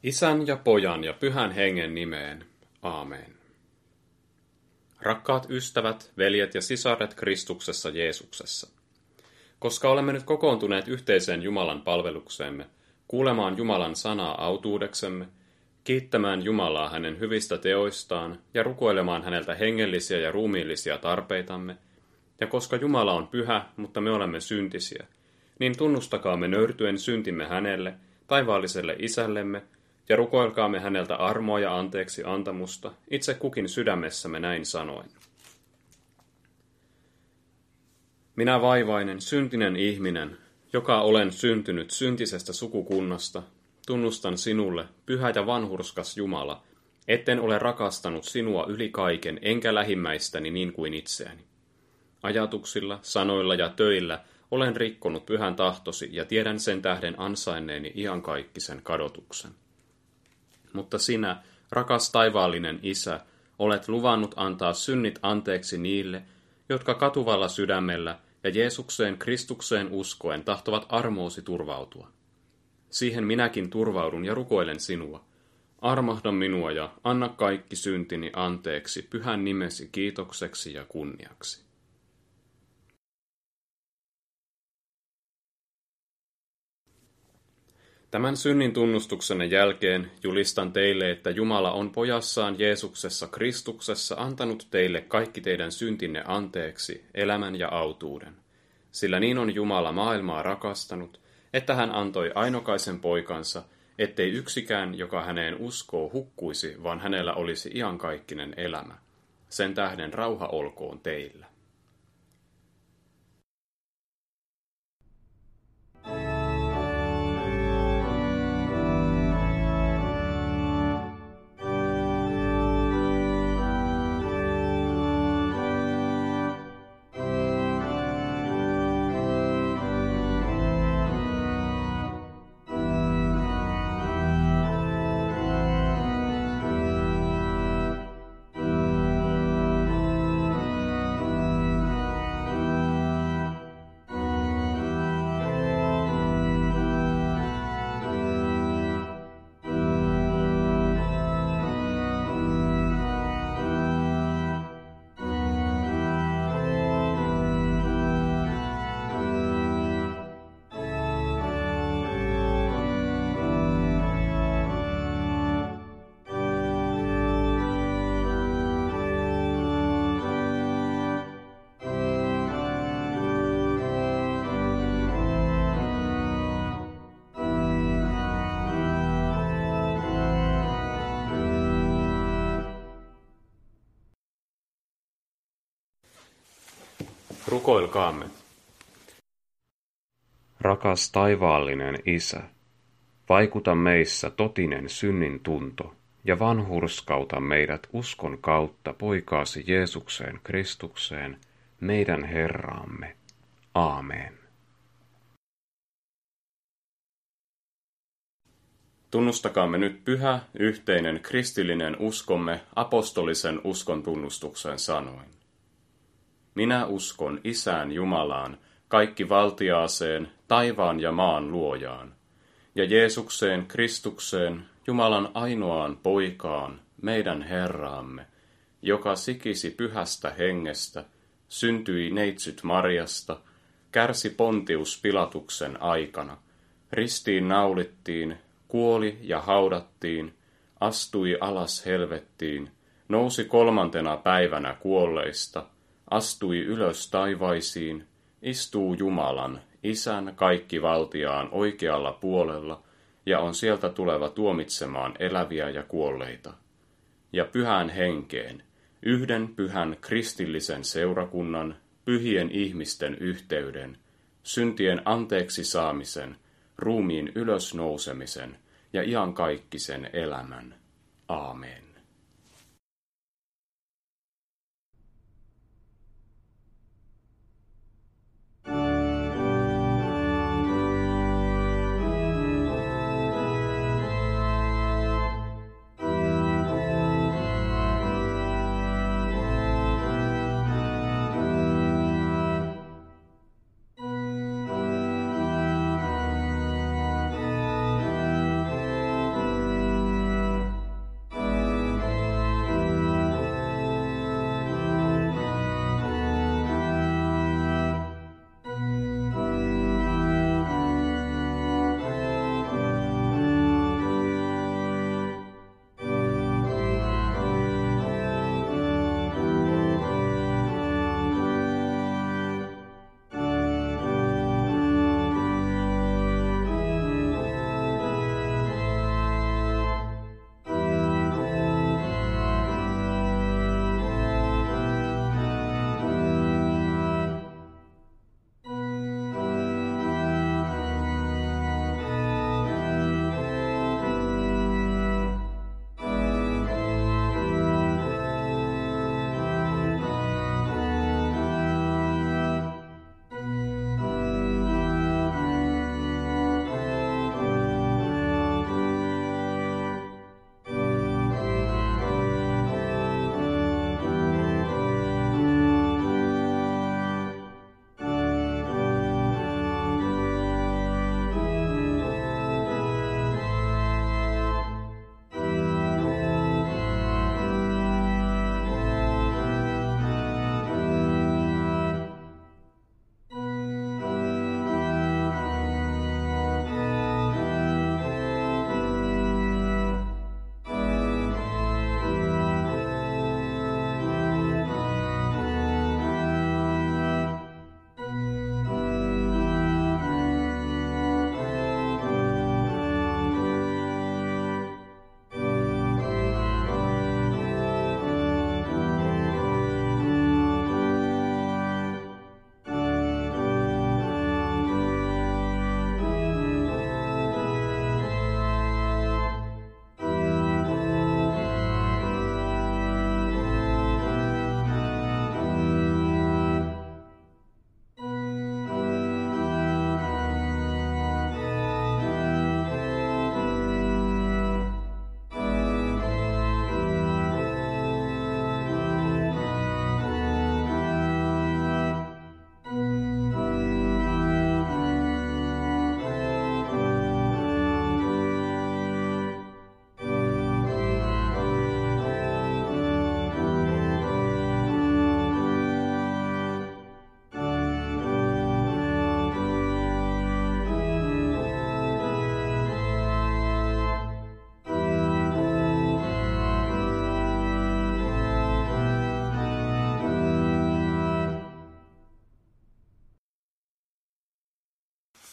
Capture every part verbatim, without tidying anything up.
Isän ja Pojan ja Pyhän Hengen nimeen. Aamen. Rakkaat ystävät, veljet ja sisaret Kristuksessa Jeesuksessa. Koska olemme nyt kokoontuneet yhteiseen Jumalan palvelukseemme, kuulemaan Jumalan sanaa autuudeksemme, kiittämään Jumalaa hänen hyvistä teoistaan ja rukoilemaan häneltä hengellisiä ja ruumiillisia tarpeitamme, ja koska Jumala on pyhä, mutta me olemme syntisiä, niin tunnustakaamme nöyrtyen syntimme hänelle, taivaalliselle isällemme, ja rukoilkaamme häneltä armoa ja anteeksi antamusta, itse kukin sydämessämme näin sanoen. Minä vaivainen, syntinen ihminen, joka olen syntynyt syntisestä sukukunnasta, tunnustan sinulle, pyhä ja vanhurskas Jumala, etten ole rakastanut sinua yli kaiken, enkä lähimmäistäni niin kuin itseäni. Ajatuksilla, sanoilla ja töillä olen rikkonut pyhän tahtosi ja tiedän sen tähden ansainneeni iankaikkisen kadotuksen. Mutta sinä, rakas taivaallinen Isä, olet luvannut antaa synnit anteeksi niille, jotka katuvalla sydämellä ja Jeesukseen Kristukseen uskoen tahtovat armoosi turvautua. Siihen minäkin turvaudun ja rukoilen sinua. Armahda minua ja anna kaikki syntini anteeksi pyhän nimesi kiitokseksi ja kunniaksi. Tämän synnin tunnustuksenne jälkeen julistan teille, että Jumala on pojassaan Jeesuksessa Kristuksessa antanut teille kaikki teidän syntinne anteeksi, elämän ja autuuden. Sillä niin on Jumala maailmaa rakastanut, että hän antoi ainokaisen poikansa, ettei yksikään, joka häneen uskoo, hukkuisi, vaan hänellä olisi iankaikkinen elämä. Sen tähden rauha olkoon teillä. Rukoilkaamme. Rakas taivaallinen Isä, vaikuta meissä totinen synnin tunto ja vanhurskauta meidät uskon kautta poikaasi Jeesukseen Kristukseen, meidän Herraamme. Aamen. Tunnustakaamme nyt pyhä, yhteinen kristillinen uskomme apostolisen uskon tunnustuksen sanoin. Minä uskon Isään Jumalaan, kaikki valtiaaseen, taivaan ja maan luojaan, ja Jeesukseen Kristukseen, Jumalan ainoaan poikaan, meidän Herraamme, joka sikisi pyhästä hengestä, syntyi neitsyt Marjasta, kärsi Pontius Pilatuksen aikana, ristiin naulittiin, kuoli ja haudattiin, astui alas helvettiin, nousi kolmantena päivänä kuolleista, astui ylös taivaisiin, istuu Jumalan, Isän kaikkivaltiaan oikealla puolella ja on sieltä tuleva tuomitsemaan eläviä ja kuolleita. Ja pyhään henkeen, yhden pyhän kristillisen seurakunnan, pyhien ihmisten yhteyden, syntien anteeksi saamisen, ruumiin ylösnousemisen ja iankaikkisen elämän. Aamen.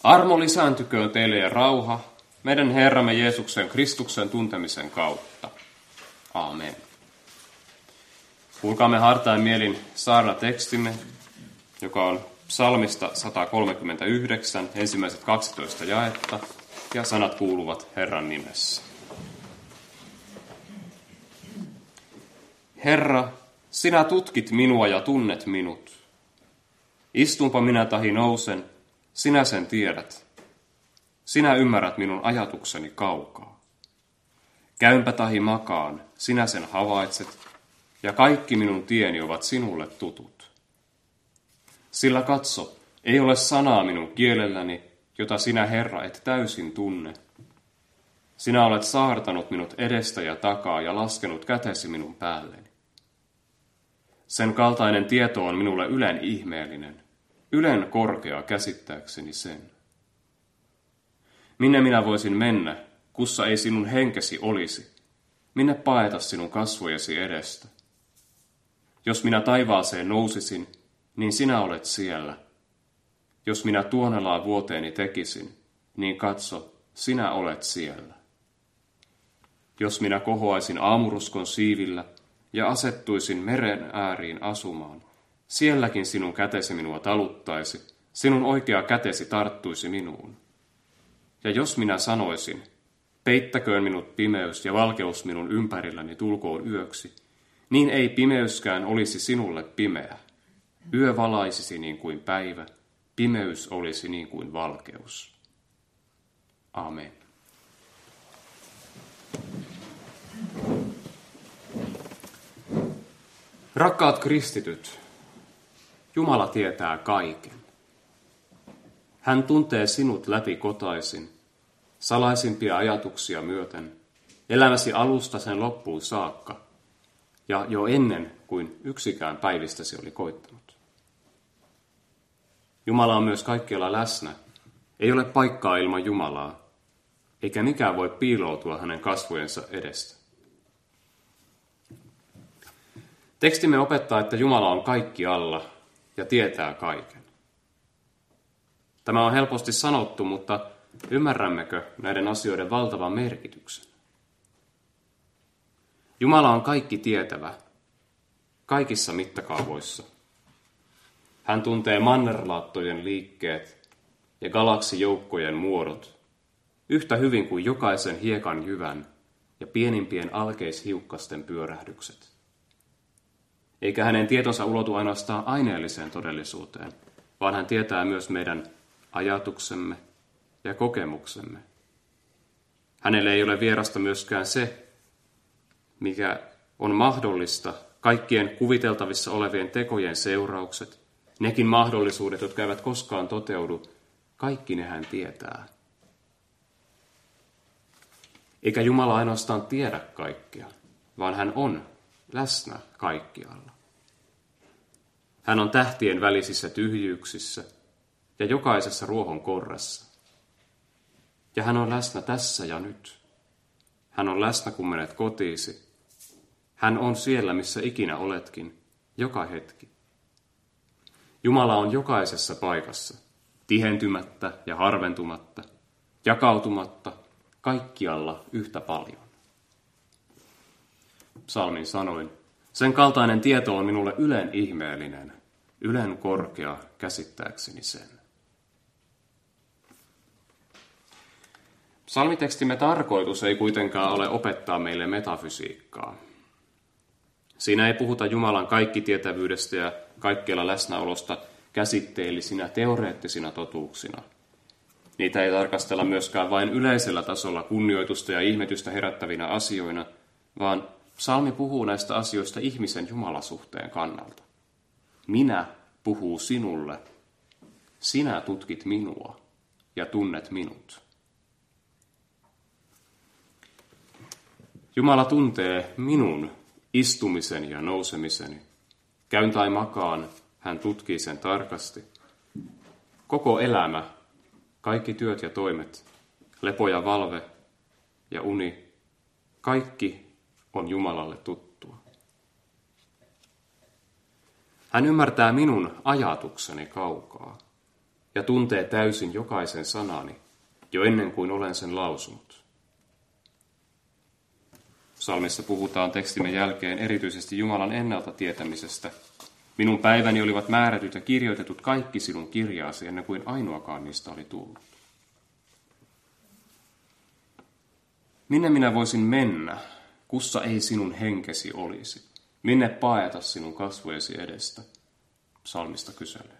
Armo lisääntyköön teille ja rauha meidän Herramme Jeesuksen Kristuksen tuntemisen kautta. Aamen. Kuulkaamme hartain mielin saarna tekstimme, joka on psalmista sata kolmekymmentäyhdeksän, ensimmäiset kaksitoista jaetta, ja sanat kuuluvat Herran nimessä. Herra, sinä tutkit minua ja tunnet minut. Istunpa minä tahi nousen, sinä sen tiedät. Sinä ymmärrät minun ajatukseni kaukaa. Käynpä tahi makaan, sinä sen havaitset, ja kaikki minun tieni ovat sinulle tutut. Sillä katso, ei ole sanaa minun kielelläni, jota sinä, Herra, et täysin tunne. Sinä olet saartanut minut edestä ja takaa ja laskenut kätesi minun päälleni. Sen kaltainen tieto on minulle ylen ihmeellinen, ylen korkea käsittääkseni sen. Minne minä voisin mennä, kussa ei sinun henkesi olisi, minne paeta sinun kasvojesi edestä? Jos minä taivaaseen nousisin, niin sinä olet siellä. Jos minä tuonelaa vuoteeni tekisin, niin katso, sinä olet siellä. Jos minä kohoaisin aamuruskon siivillä ja asettuisin meren ääriin asumaan, sielläkin sinun kätesi minua taluttaisi, sinun oikea kätesi tarttuisi minuun. Ja jos minä sanoisin, peittäköön minut pimeys ja valkeus minun ympärilläni tulkoon yöksi, niin ei pimeyskään olisi sinulle pimeä. Yö valaisisi niin kuin päivä, pimeys olisi niin kuin valkeus. Amen. Rakkaat kristityt, Jumala tietää kaiken. Hän tuntee sinut läpi kotaisin, salaisimpia ajatuksia myöten, elämäsi alusta sen loppuun saakka, ja jo ennen kuin yksikään päivistäsi oli koittanut. Jumala on myös kaikkialla läsnä. Ei ole paikkaa ilman Jumalaa, eikä mikään voi piiloutua hänen kasvojensa edestä. Tekstimme opettaa, että Jumala on kaikkialla ja tietää kaiken. Tämä on helposti sanottu, mutta ymmärrämmekö näiden asioiden valtavan merkityksen? Jumala on kaikki tietävä, kaikissa mittakaavoissa. Hän tuntee mannerlaattojen liikkeet ja galaksijoukkojen muodot yhtä hyvin kuin jokaisen hiekan jyvän ja pienimpien alkeishiukkasten pyörähdykset. Eikä hänen tietonsa ulotu ainoastaan aineelliseen todellisuuteen, vaan hän tietää myös meidän ajatuksemme ja kokemuksemme. Hänelle ei ole vierasta myöskään se, mikä on mahdollista, kaikkien kuviteltavissa olevien tekojen seuraukset, nekin mahdollisuudet, jotka eivät koskaan toteudu, kaikki ne hän tietää. Eikä Jumala ainoastaan tiedä kaikkea, vaan hän on läsnä kaikkialla. Hän on tähtien välisissä tyhjyyksissä ja jokaisessa ruohon korrassa. Ja hän on läsnä tässä ja nyt. Hän on läsnä, kun menet kotiisi. Hän on siellä, missä ikinä oletkin, joka hetki. Jumala on jokaisessa paikassa, tihentymättä ja harventumatta, jakautumatta, kaikkialla yhtä paljon. Psalmin sanoin, sen kaltainen tieto on minulle ylen ihmeellinen, ylen korkea käsittääkseni sen. Psalmitekstimme tarkoitus ei kuitenkaan ole opettaa meille metafysiikkaa. Siinä ei puhuta Jumalan kaikkitietävyydestä ja kaikkialla läsnäolosta käsitteellisinä teoreettisina totuuksina. Niitä ei tarkastella myöskään vain yleisellä tasolla kunnioitusta ja ihmetystä herättävinä asioina, vaan psalmi puhuu näistä asioista ihmisen Jumalasuhteen kannalta. Minä puhuu sinulle, sinä tutkit minua ja tunnet minut. Jumala tuntee minun istumiseni ja nousemiseni. Käyn tai makaan, hän tutkii sen tarkasti. Koko elämä, kaikki työt ja toimet, lepo ja valve ja uni, kaikki on Jumalalle tuttua. Hän ymmärtää minun ajatukseni kaukaa. ja tuntee täysin jokaisen sanani jo ennen kuin olen sen lausunut. Psalmissa puhutaan tekstimme jälkeen erityisesti Jumalan ennalta tietämisestä. Minun päiväni olivat määrätyt ja kirjoitetut kaikki sinun kirjaasi ennen kuin ainoakaan niistä oli tullut. Minne minä voisin mennä, kussa ei sinun henkesi olisi? Minne paeta sinun kasvojesi edestä? Psalmista kyselee.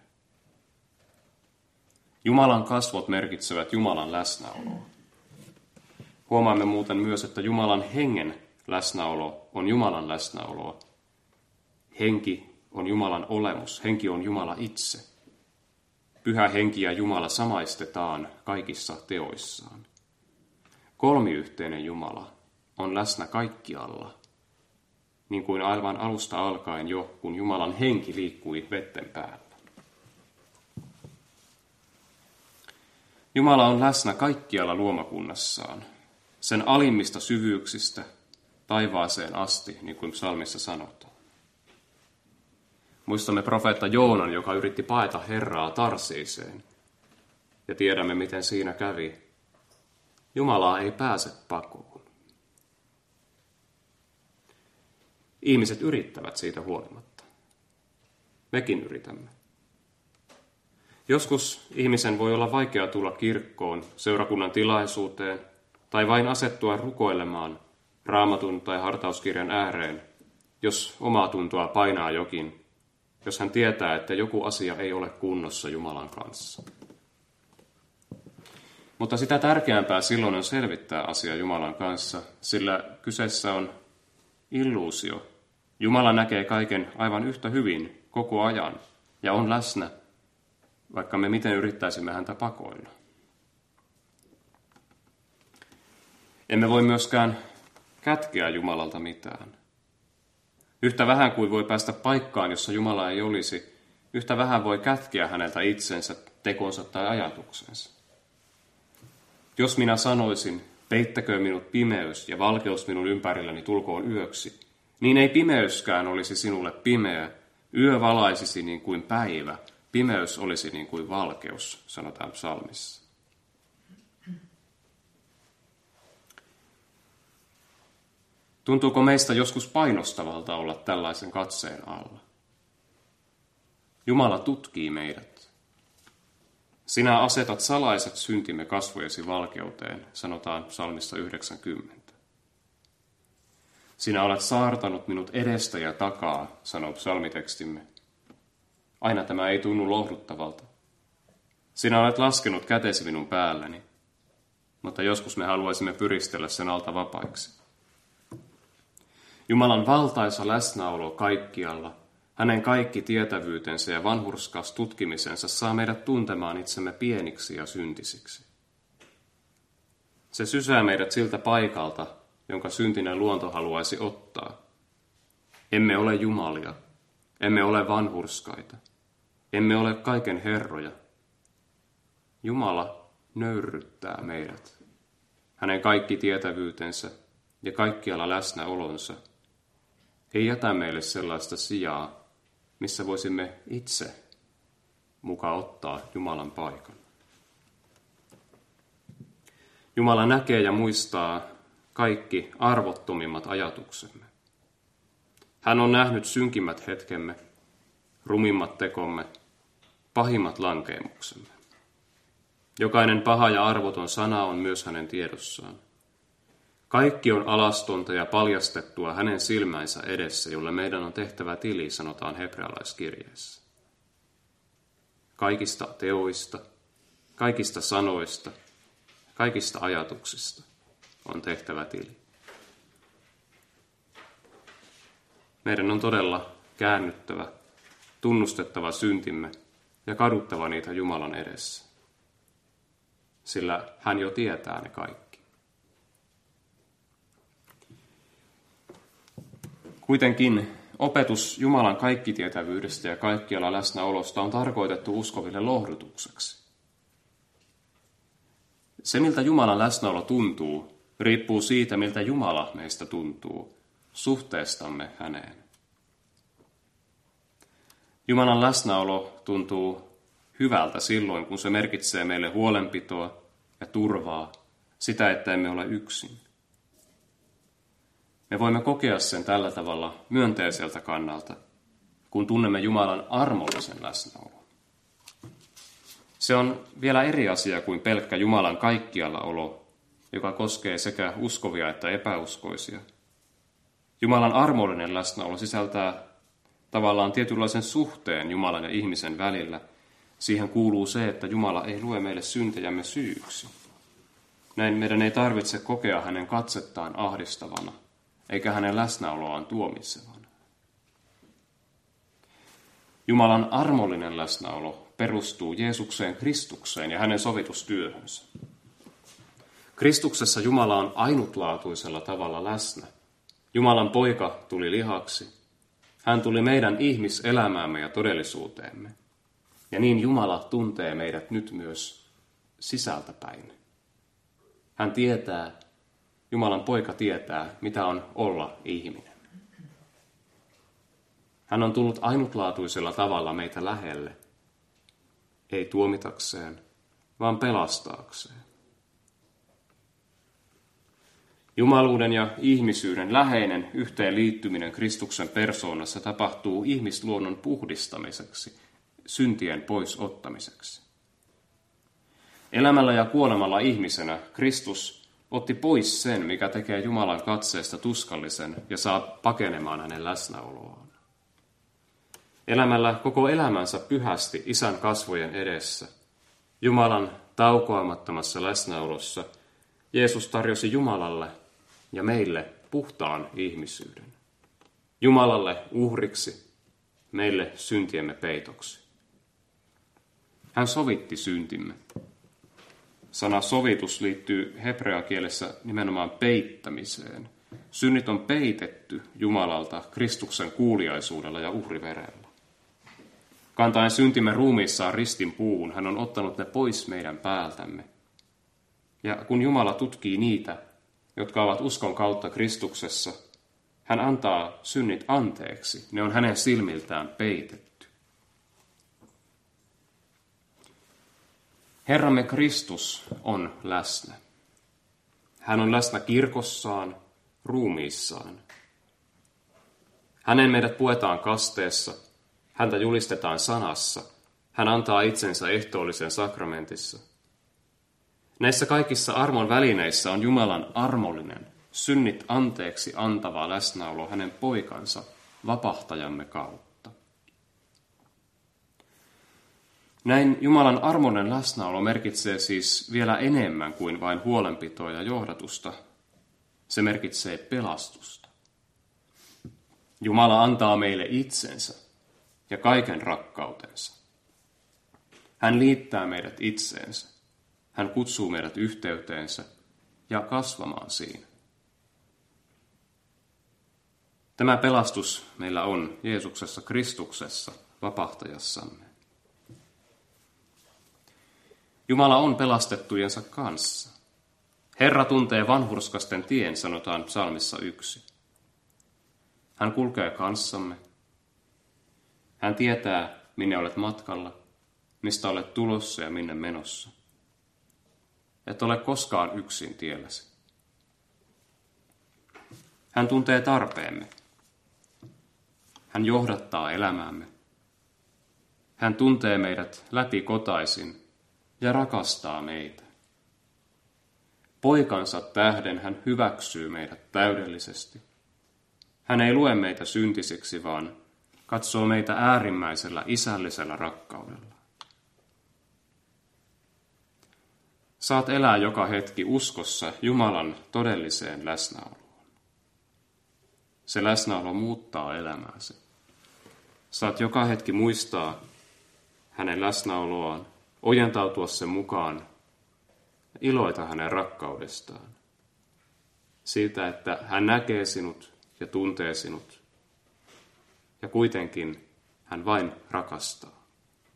Jumalan kasvot merkitsevät Jumalan läsnäoloa. Huomaamme muuten myös, että Jumalan hengen läsnäolo on Jumalan läsnäoloa. Henki on Jumalan olemus, henki on Jumala itse. Pyhä henki ja Jumala samaistetaan kaikissa teoissaan. Kolmiyhteinen Jumala on läsnä kaikkialla, niin kuin aivan alusta alkaen jo, kun Jumalan henki liikkui vetten päällä. Jumala on läsnä kaikkialla luomakunnassaan, sen alimmista syvyyksistä taivaaseen asti, niin kuin psalmissa sanotaan. Muistamme profeetta Joonan, joka yritti paeta Herraa Tarsiiseen, ja tiedämme, miten siinä kävi. Jumalaa ei pääse pakoon. Ihmiset yrittävät siitä huolimatta. Mekin yritämme. Joskus ihmisen voi olla vaikea tulla kirkkoon, seurakunnan tilaisuuteen tai vain asettua rukoilemaan Raamatun tai hartauskirjan ääreen, jos omaa tuntoa painaa jokin, jos hän tietää, että joku asia ei ole kunnossa Jumalan kanssa. Mutta sitä tärkeämpää silloin on selvittää asia Jumalan kanssa, sillä kyseessä on illuusio. Jumala näkee kaiken aivan yhtä hyvin koko ajan ja on läsnä, vaikka me miten yrittäisimme häntä pakoilla. Emme voi myöskään kätkeä Jumalalta mitään. Yhtä vähän kuin voi päästä paikkaan, jossa Jumala ei olisi, yhtä vähän voi kätkeä häneltä itsensä, tekonsa tai ajatuksensa. Jos minä sanoisin, peittäköön minut pimeys ja valkeus minun ympärilläni tulkoon yöksi, niin ei pimeyskään olisi sinulle pimeä, yö valaisisi niin kuin päivä, pimeys olisi niin kuin valkeus, sanotaan psalmissa. Tuntuuko meistä joskus painostavalta olla tällaisen katseen alla? Jumala tutkii meidät. Sinä asetat salaiset syntimme kasvojesi valkeuteen, sanotaan psalmissa yhdeksänkymmentä. Sinä olet saartanut minut edestä ja takaa, sanoo psalmitekstimme. Aina tämä ei tunnu lohduttavalta. Sinä olet laskenut kätesi minun päälleni, mutta joskus me haluaisimme pyristellä sen alta vapaiksi. Jumalan valtaisa läsnäolo kaikkialla, hänen kaikki tietävyytensä ja vanhurskas tutkimisensa saa meidät tuntemaan itsemme pieniksi ja syntisiksi. Se sysää meidät siltä paikalta, jonka syntinen luonto haluaisi ottaa. Emme ole jumalia, emme ole vanhurskaita, emme ole kaiken herroja. Jumala nöyrryttää meidät. Hänen kaikki tietävyytensä ja kaikkialla läsnäolonsa ei jätä meille sellaista sijaa, missä voisimme itse muka ottaa Jumalan paikan. Jumala näkee ja muistaa kaikki arvottomimmat ajatuksemme. Hän on nähnyt synkimmät hetkemme, rumimmat tekomme, pahimmat lankeemuksemme. Jokainen paha ja arvoton sana on myös hänen tiedossaan. Kaikki on alastonta ja paljastettua hänen silmänsä edessä, jolle meidän on tehtävä tili, sanotaan hebrealaiskirjeessä. Kaikista teoista, kaikista sanoista, kaikista ajatuksista on tehtävä tili. Meidän on todella käännyttävä, tunnustettava syntimme ja kaduttava niitä Jumalan edessä, sillä hän jo tietää ne kaikki. Kuitenkin opetus Jumalan kaikkitietävyydestä ja kaikkialla läsnäolosta on tarkoitettu uskoville lohdutukseksi. Se, miltä Jumalan läsnäolo tuntuu, riippuu siitä, miltä Jumala meistä tuntuu, suhteestamme häneen. Jumalan läsnäolo tuntuu hyvältä silloin, kun se merkitsee meille huolenpitoa ja turvaa, sitä, että emme ole yksin. Me voimme kokea sen tällä tavalla myönteiseltä kannalta, kun tunnemme Jumalan armollisen läsnäolon. Se on vielä eri asia kuin pelkkä Jumalan kaikkialla olo, joka koskee sekä uskovia että epäuskoisia. Jumalan armollinen läsnäolo sisältää tavallaan tietynlaisen suhteen Jumalan ja ihmisen välillä. Siihen kuuluu se, että Jumala ei lue meille syntejämme syyksi. Näin meidän ei tarvitse kokea hänen katsettaan ahdistavana, eikä hänen läsnäoloaan tuomitsevana. Jumalan armollinen läsnäolo perustuu Jeesukseen Kristukseen ja hänen sovitustyöhönsä. Kristuksessa Jumala on ainutlaatuisella tavalla läsnä. Jumalan poika tuli lihaksi. Hän tuli meidän ihmiselämäämme ja todellisuuteemme. Ja niin Jumala tuntee meidät nyt myös sisältäpäin. Hän tietää, Jumalan poika tietää, mitä on olla ihminen. Hän on tullut ainutlaatuisella tavalla meitä lähelle, ei tuomitakseen, vaan pelastaakseen. Jumaluuden ja ihmisyyden läheinen yhteenliittyminen Kristuksen persoonassa tapahtuu ihmisluonnon puhdistamiseksi, syntien pois ottamiseksi. Elämällä ja kuolemalla ihmisenä Kristus otti pois sen, mikä tekee Jumalan katseesta tuskallisen ja saa pakenemaan hänen läsnäoloaan. Elämällä koko elämänsä pyhästi Isän kasvojen edessä, Jumalan taukoamattomassa läsnäolossa, Jeesus tarjosi Jumalalle ja meille puhtaan ihmisyyden. Jumalalle uhriksi, meille syntiemme peitoksi. Hän sovitti syntimme. Sana sovitus liittyy hebreakielessä nimenomaan peittämiseen. Synnit on peitetty Jumalalta Kristuksen kuuliaisuudella ja uhriverellä. Kantaen syntimme ruumiissaan ristin puuhun, hän on ottanut ne pois meidän päältämme. Ja kun Jumala tutkii niitä, jotka ovat uskon kautta Kristuksessa, hän antaa synnit anteeksi. Ne on hänen silmiltään peitetty. Herramme Kristus on läsnä. Hän on läsnä kirkossaan, ruumiissaan. Hänen meidät puetaan kasteessa, häntä julistetaan sanassa, hän antaa itsensä ehtoollisen sakramentissa. Näissä kaikissa armon välineissä on Jumalan armollinen, synnit anteeksi antava läsnäolo hänen poikansa, vapahtajamme kautta. Näin Jumalan armollinen läsnäolo merkitsee siis vielä enemmän kuin vain huolenpitoa ja johdatusta. Se merkitsee pelastusta. Jumala antaa meille itsensä ja kaiken rakkautensa. Hän liittää meidät itseensä. Hän kutsuu meidät yhteyteensä ja kasvamaan siinä. Tämä pelastus meillä on Jeesuksessa Kristuksessa, vapahtajassamme. Jumala on pelastettujensa kanssa. Herra tuntee vanhurskasten tien, sanotaan psalmissa yksi. Hän kulkee kanssamme. Hän tietää, minne olet matkalla, mistä olet tulossa ja minne menossa. Et ole koskaan yksin tielläsi. Hän tuntee tarpeemme. Hän johdattaa elämäämme. Hän tuntee meidät läpikotaisin ja rakastaa meitä. Poikansa tähden hän hyväksyy meidät täydellisesti. Hän ei lue meitä syntisiksi, vaan katsoo meitä äärimmäisellä isällisellä rakkaudella. Saat elää joka hetki uskossa Jumalan todelliseen läsnäoloon. Se läsnäolo muuttaa elämääsi. Saat joka hetki muistaa hänen läsnäoloaan, ojentautua sen mukaan, iloita hänen rakkaudestaan. Siitä, että hän näkee sinut ja tuntee sinut. Ja kuitenkin hän vain rakastaa.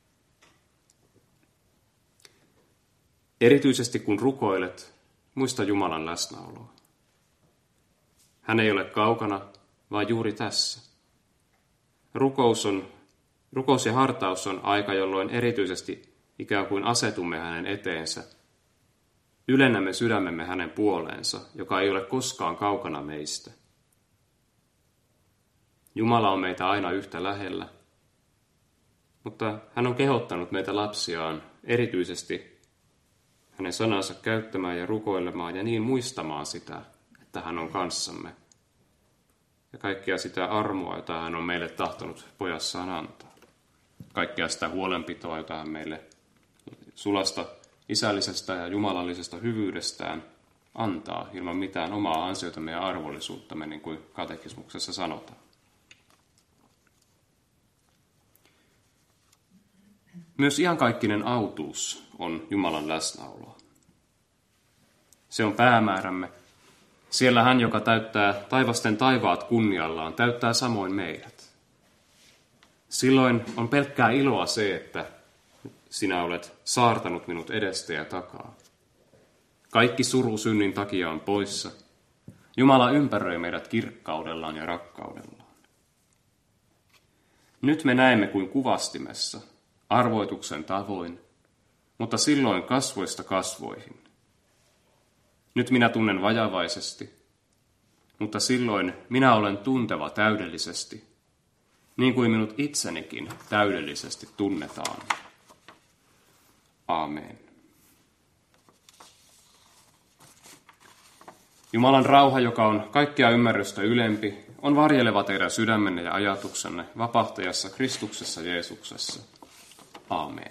Erityisesti kun rukoilet, muista Jumalan läsnäoloa. Hän ei ole kaukana, vaan juuri tässä. Rukous, on, rukous ja hartaus on aika, jolloin erityisesti ikään kuin asetumme hänen eteensä, ylennämme sydämemme hänen puoleensa, joka ei ole koskaan kaukana meistä. Jumala on meitä aina yhtä lähellä, mutta hän on kehottanut meitä lapsiaan erityisesti hänen sanansa käyttämään ja rukoilemaan ja niin muistamaan sitä, että hän on kanssamme. Ja kaikkea sitä armoa, jota hän on meille tahtonut pojassaan antaa. Kaikkea sitä huolenpitoa, jota hän meille sulasta isällisestä ja jumalallisesta hyvyydestään antaa ilman mitään omaa ansiotamme ja arvollisuuttamme, niin kuin katekismuksessa sanotaan. Myös iankaikkinen autuus on Jumalan läsnäoloa. Se on päämäärämme. Siellä hän, joka täyttää taivasten taivaat kunniallaan, täyttää samoin meidät. Silloin on pelkkää iloa se, että sinä olet saartanut minut edestä ja takaa. Kaikki suru synnin takia on poissa. Jumala ympäröi meidät kirkkaudellaan ja rakkaudellaan. Nyt me näemme kuin kuvastimessa, arvoituksen tavoin, mutta silloin kasvoista kasvoihin. Nyt minä tunnen vajavaisesti, mutta silloin minä olen tunteva täydellisesti, niin kuin minut itsenikin täydellisesti tunnetaan. Aamen. Jumalan rauha, joka on kaikkea ymmärrystä ylempi, on varjeleva teidän sydämenne ja ajatuksenne vapahtajassa Kristuksessa Jeesuksessa. Aamen.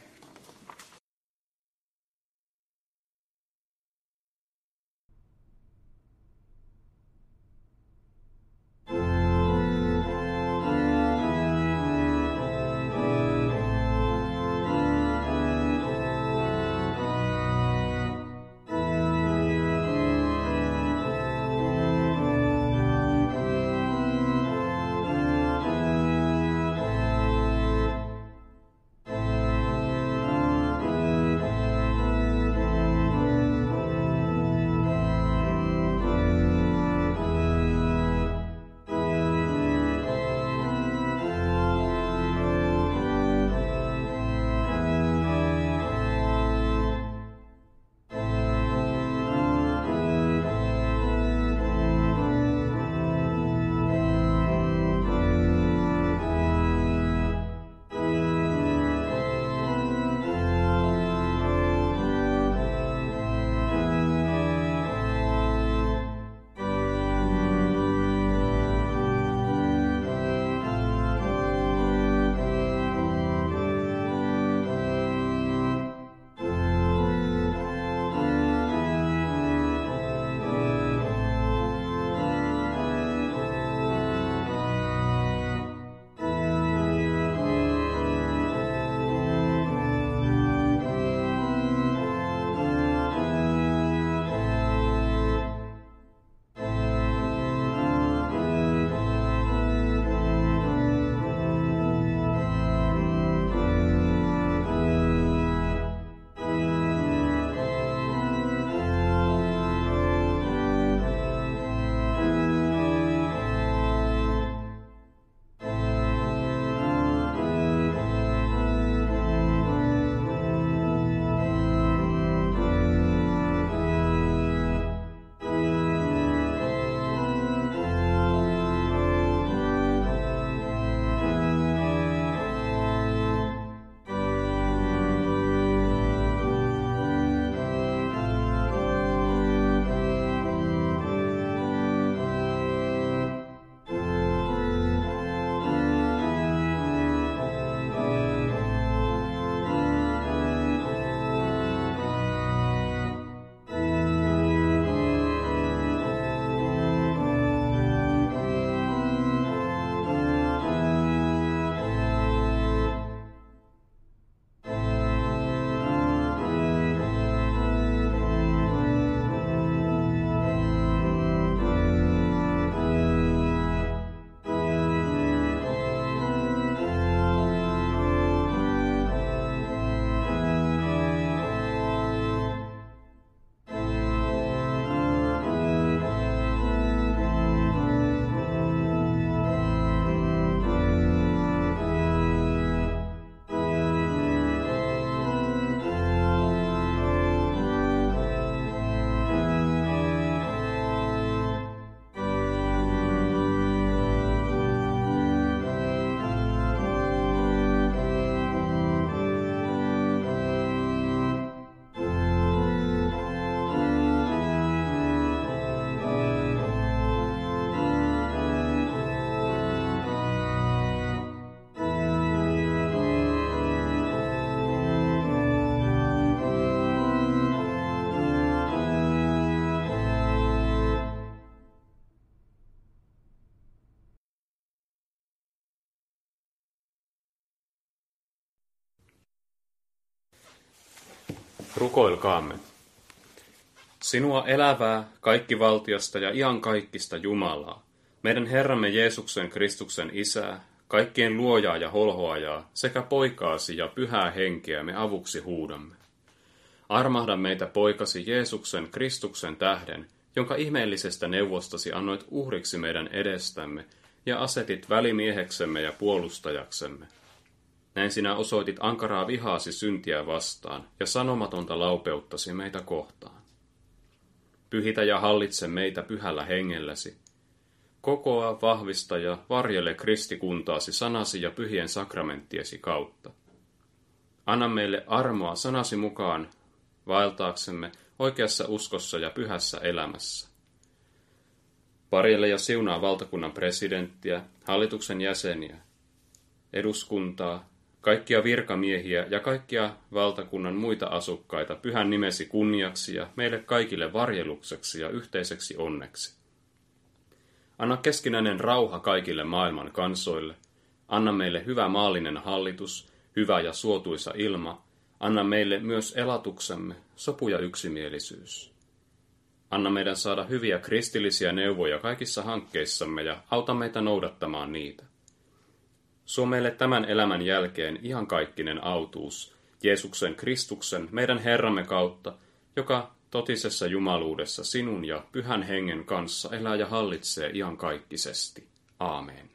Rukoilkaamme. Sinua elävää, kaikkivaltiasta ja iankaikkista Jumalaa, meidän Herramme Jeesuksen Kristuksen Isää, kaikkien luojaa ja holhoajaa, sekä poikaasi ja pyhää henkeä me avuksi huudamme. Armahda meitä poikasi Jeesuksen Kristuksen tähden, jonka ihmeellisestä neuvostasi annoit uhriksi meidän edestämme ja asetit välimieheksemme ja puolustajaksemme. Näin sinä osoitit ankaraa vihaasi syntiä vastaan ja sanomatonta laupeuttasi meitä kohtaan. Pyhitä ja hallitse meitä pyhällä hengelläsi. Kokoa, vahvista ja varjele kristikuntaasi sanasi ja pyhien sakramenttiesi kautta. Anna meille armoa sanasi mukaan vaeltaaksemme oikeassa uskossa ja pyhässä elämässä. Varjele ja siunaa valtakunnan presidenttiä, hallituksen jäseniä, eduskuntaa, kaikkia virkamiehiä ja kaikkia valtakunnan muita asukkaita pyhän nimesi kunniaksi ja meille kaikille varjelukseksi ja yhteiseksi onneksi. Anna keskinäinen rauha kaikille maailman kansoille. Anna meille hyvä maallinen hallitus, hyvä ja suotuisa ilma. Anna meille myös elatuksemme, sopu ja yksimielisyys. Anna meidän saada hyviä kristillisiä neuvoja kaikissa hankkeissamme ja auta meitä noudattamaan niitä. Suo meille tämän elämän jälkeen iankaikkinen autuus, Jeesuksen Kristuksen, meidän Herramme kautta, joka totisessa jumaluudessa sinun ja pyhän hengen kanssa elää ja hallitsee iankaikkisesti. Aamen.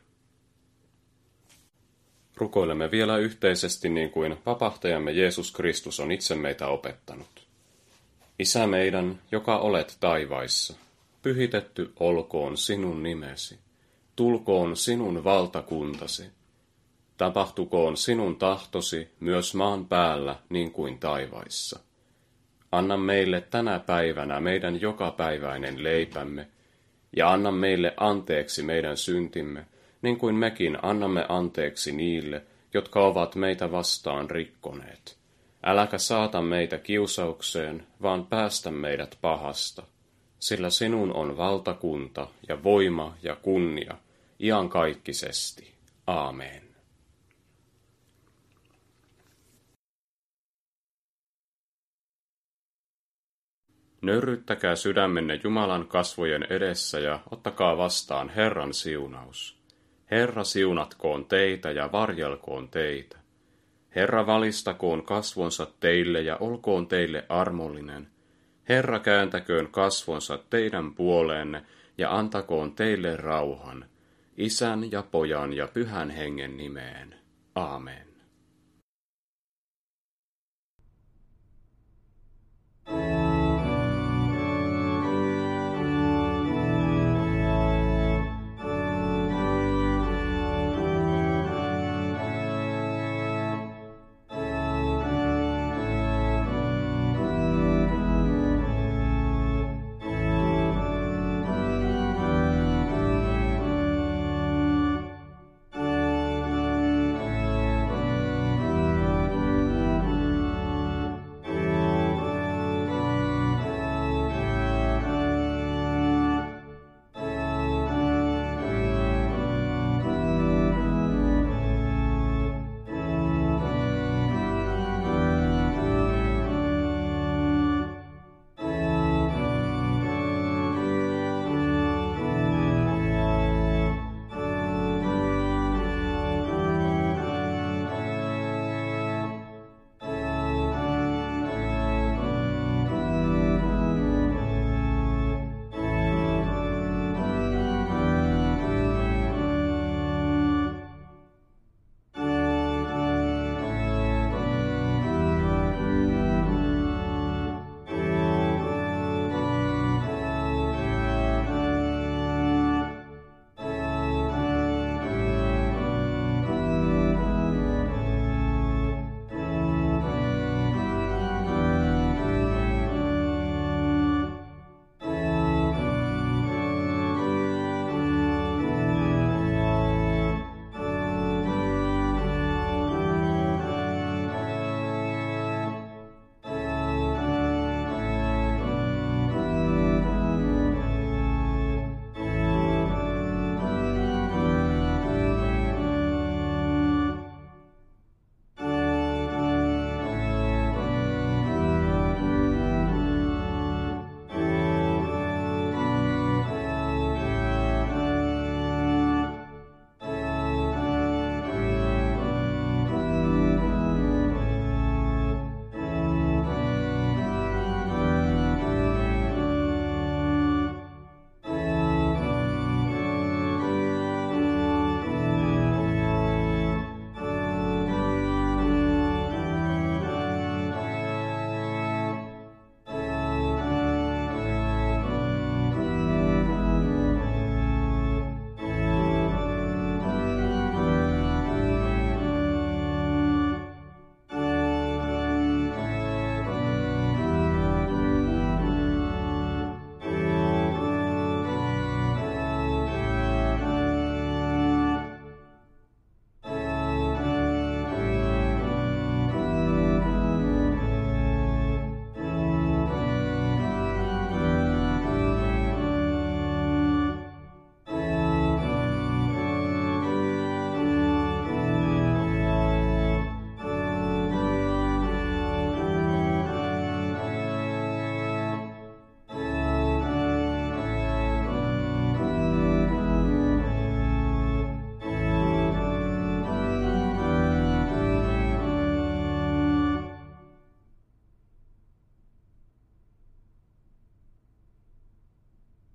Rukoilemme vielä yhteisesti niin kuin vapahtajamme Jeesus Kristus on itse meitä opettanut. Isä meidän, joka olet taivaissa, pyhitetty olkoon sinun nimesi, tulkoon sinun valtakuntasi. Tapahtukoon sinun tahtosi myös maan päällä niin kuin taivaissa. Anna meille tänä päivänä meidän jokapäiväinen leipämme, ja anna meille anteeksi meidän syntimme, niin kuin mekin annamme anteeksi niille, jotka ovat meitä vastaan rikkoneet. Äläkä saata meitä kiusaukseen, vaan päästä meidät pahasta, sillä sinun on valtakunta ja voima ja kunnia iankaikkisesti. Aamen. Nöyryyttäkää sydämenne Jumalan kasvojen edessä ja ottakaa vastaan Herran siunaus. Herra siunatkoon teitä ja varjelkoon teitä. Herra valistakoon kasvonsa teille ja olkoon teille armollinen. Herra kääntäköön kasvonsa teidän puoleenne ja antakoon teille rauhan. Isän ja Pojan ja Pyhän Hengen nimeen. Aamen.